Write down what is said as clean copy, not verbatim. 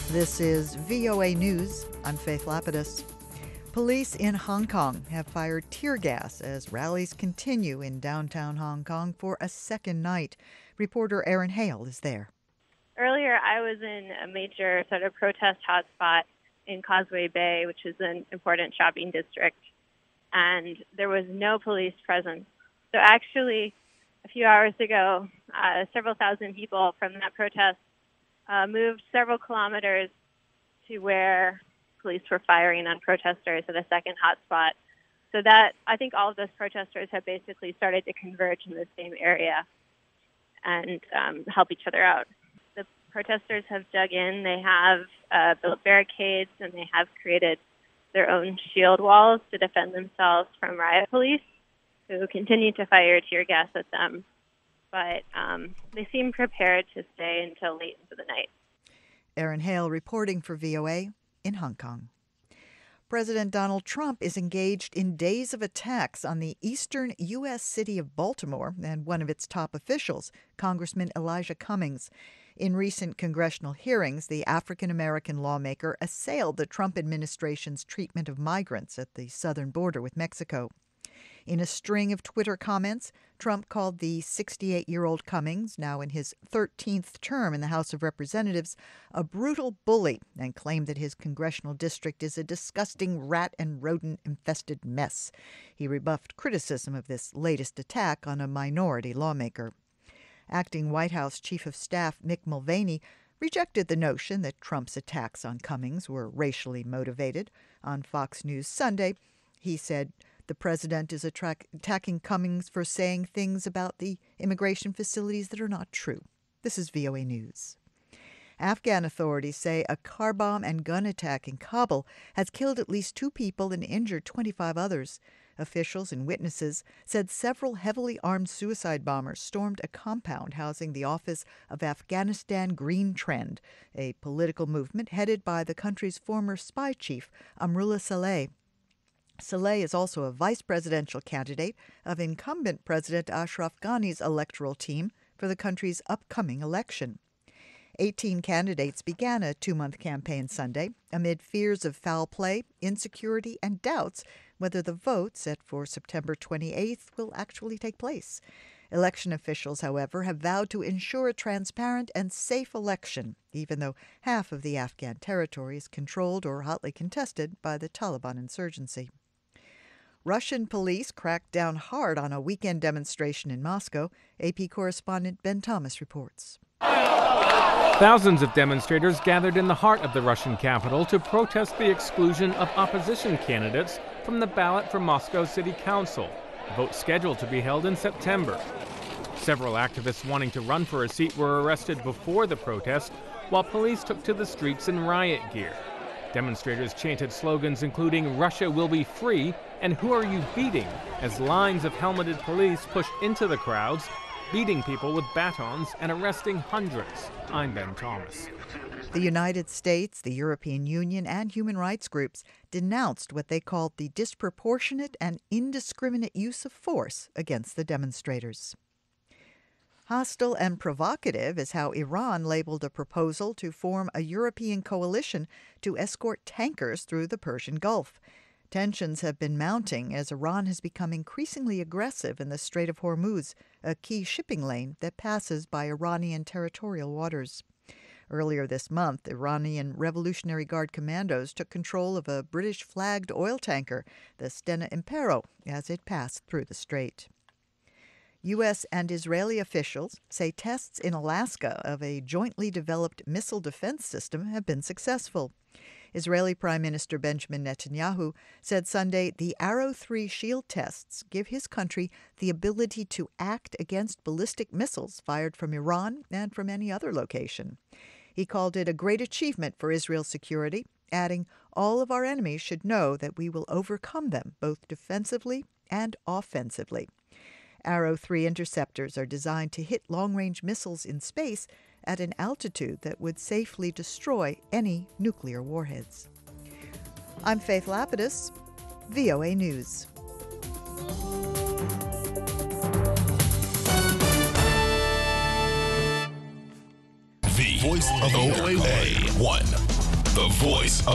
This is VOA News. I'm Faith Lapidus. Police in Hong Kong have fired tear gas as rallies continue in downtown Hong Kong for a second night. Reporter Erin Hale is there. Earlier, I was in a major sort of protest hotspot in Causeway Bay, which is an important shopping district, and there was no police presence. So actually, a few hours ago, several thousand people from that protest moved several kilometers to where police were firing on protesters at a second hotspot. So that, I think all of those protesters have basically started to converge in the same area and help each other out. The protesters have dug in. They have built barricades, and they have created their own shield walls to defend themselves from riot police, who continue to fire tear gas at them. But they seem prepared to stay until late into the night. Erin Hale reporting for VOA in Hong Kong. President Donald Trump is engaged in days of attacks on the eastern U.S. city of Baltimore and one of its top officials, Congressman Elijah Cummings. In recent congressional hearings, the African-American lawmaker assailed the Trump administration's treatment of migrants at the southern border with Mexico. In a string of Twitter comments, Trump called the 68-year-old Cummings, now in his 13th term in the House of Representatives, a brutal bully and claimed that his congressional district is a disgusting rat and rodent-infested mess. He rebuffed criticism of this latest attack on a minority lawmaker. Acting White House Chief of Staff Mick Mulvaney rejected the notion that Trump's attacks on Cummings were racially motivated. On Fox News Sunday, he said, "The president is attacking Cummings for saying things about the immigration facilities that are not true." This is VOA News. Afghan authorities say a car bomb and gun attack in Kabul has killed at least 2 people and injured 25 others. Officials and witnesses said several heavily armed suicide bombers stormed a compound housing the office of Afghanistan Green Trend, a political movement headed by the country's former spy chief, Amrullah Saleh. Saleh is also a vice presidential candidate of incumbent President Ashraf Ghani's electoral team for the country's upcoming election. 18 candidates began a 2-month campaign Sunday amid fears of foul play, insecurity, and doubts whether the vote set for September 28th will actually take place. Election officials, however, have vowed to ensure a transparent and safe election, even though half of the Afghan territory is controlled or hotly contested by the Taliban insurgency. Russian police cracked down hard on a weekend demonstration in Moscow. AP correspondent Ben Thomas reports. Thousands of demonstrators gathered in the heart of the Russian capital to protest the exclusion of opposition candidates from the ballot for Moscow City Council, a vote scheduled to be held in September. Several activists wanting to run for a seat were arrested before the protest, while police took to the streets in riot gear. Demonstrators chanted slogans including "Russia will be free" and "Who are you beating?" as lines of helmeted police pushed into the crowds, beating people with batons and arresting hundreds. I'm Ben Thomas. The United States, the European Union, and human rights groups denounced what they called the disproportionate and indiscriminate use of force against the demonstrators. Hostile and provocative is how Iran labeled a proposal to form a European coalition to escort tankers through the Persian Gulf. Tensions have been mounting as Iran has become increasingly aggressive in the Strait of Hormuz, a key shipping lane that passes by Iranian territorial waters. Earlier this month, Iranian Revolutionary Guard commandos took control of a British-flagged oil tanker, the Stena Impero, as it passed through the strait. U.S. and Israeli officials say tests in Alaska of a jointly developed missile defense system have been successful. Israeli Prime Minister Benjamin Netanyahu said Sunday the Arrow 3 shield tests give his country the ability to act against ballistic missiles fired from Iran and from any other location. He called it a great achievement for Israel's security, adding, "All of our enemies should know that we will overcome them both defensively and offensively." Arrow 3 interceptors are designed to hit long-range missiles in space at an altitude that would safely destroy any nuclear warheads. I'm Faith Lapidus, VOA News. The voice of OA1. The voice of